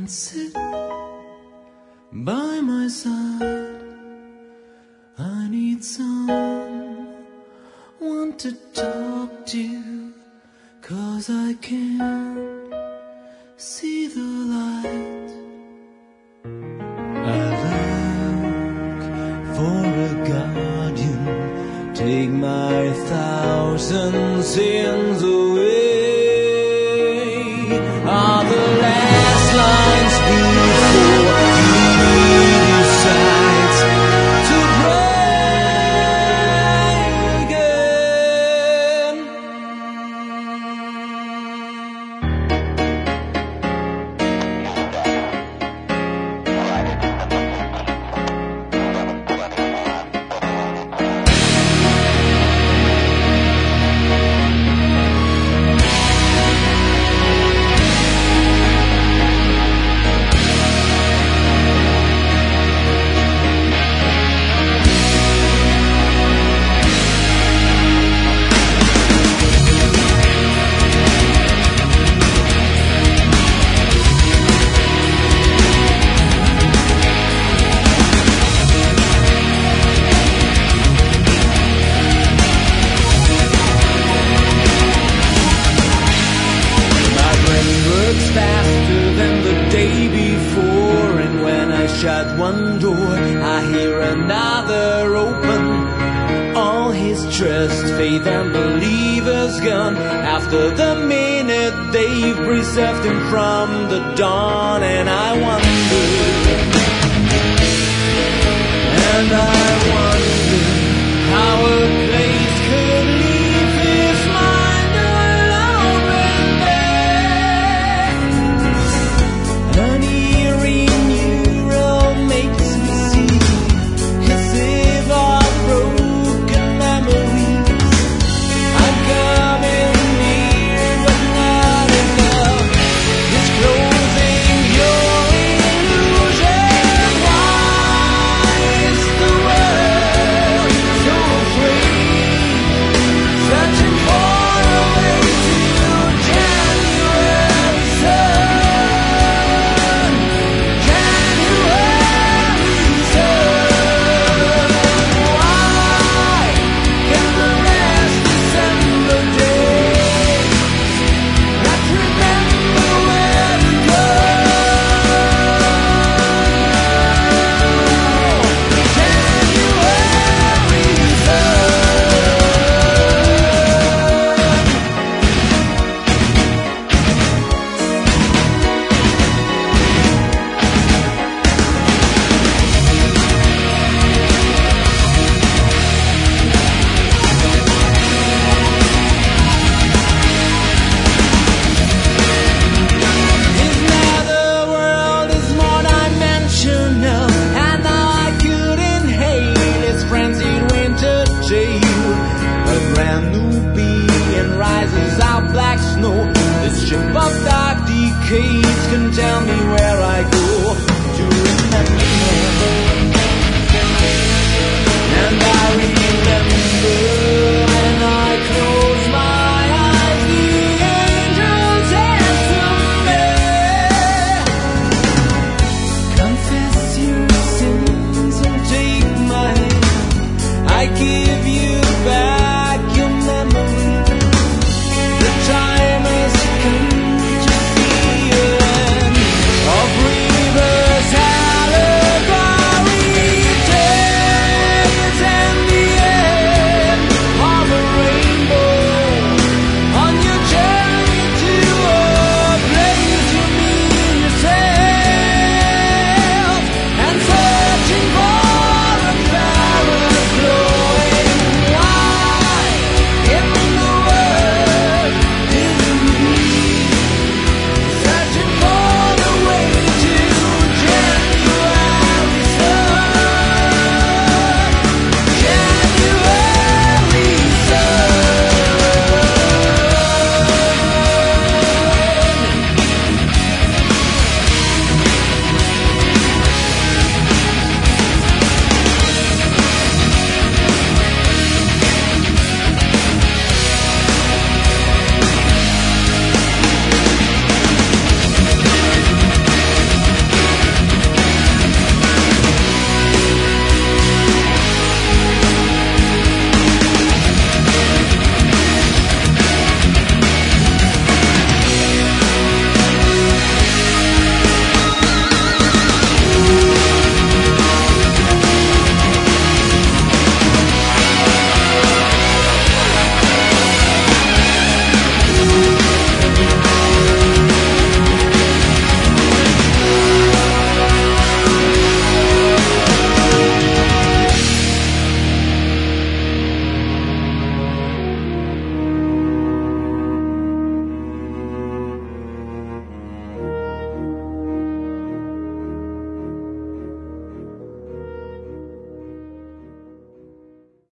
sit by my side. I need someone to talk to, 'cause I can't see the light. I look for a guardian, take my 1,000 sins away. Are the last lines before he decides to break again? Faster than the day before, and when I shut one door, I hear another open. All his trust, faith, and belief is gone after the minute they've preserved him from the dawn. And I wonder, how a place could leave his mind alone with bed. An eerie neural makes me see his ever broken memories. I'm coming near, but not enough. It's closing your illusion. Why is the world so afraid? Searching for a way to January sun. January sun. Why can the last December day not remember where to go? January sun. His netherworld is more dimensional, and now I could inhale his frenzied winter chill. A brand new being rises out black snow. This ship of dark decades can tell me where